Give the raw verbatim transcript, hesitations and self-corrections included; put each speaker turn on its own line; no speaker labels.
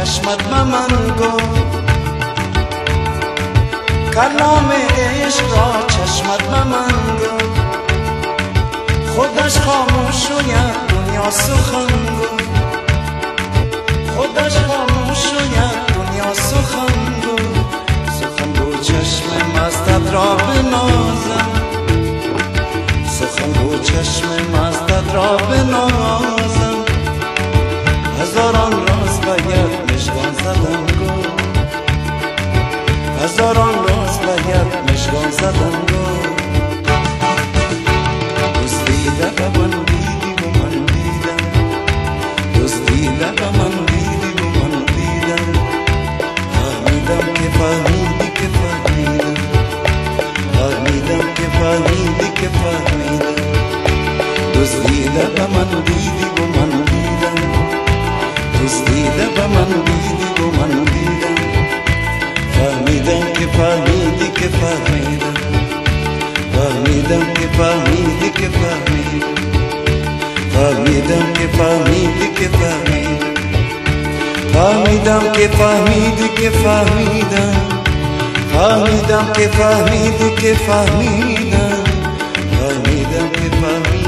چشمت به من گفت، کلام عشق را چشمت به من گفت، خودش خاموش و یک دنیا سخن گفت، خودش خاموش و یک دنیا سخن گفت. سخن گو چشم مستت را بنازم، سخن گو چشم مستت را بنازم، هزاران راز به یک مژگان زدم گفت، هزاران راز به یک مژگان زدم گفت. دزدیده به من دیدی و من دیدم، دزدیده به من دیدی و من دیدم، فهمیدم که فهمیدی که فهمیدم، فهمیدم که فهمیدی که فهمیدم. دزدیده به من دیدی و من دیدم، دزدیده به من دیدی و من دیدم، فهمیدم که فهمیدی که فهمیدم، فهمیدم که فهمیدی که فهمیدم، فهمیدم که فهمیدی که فهمیدم، فهمیدم که فهمیدی که فهمیدم، فهمیدم که فهمیدی که فهمیدم، فهمیدم که فهمیدی.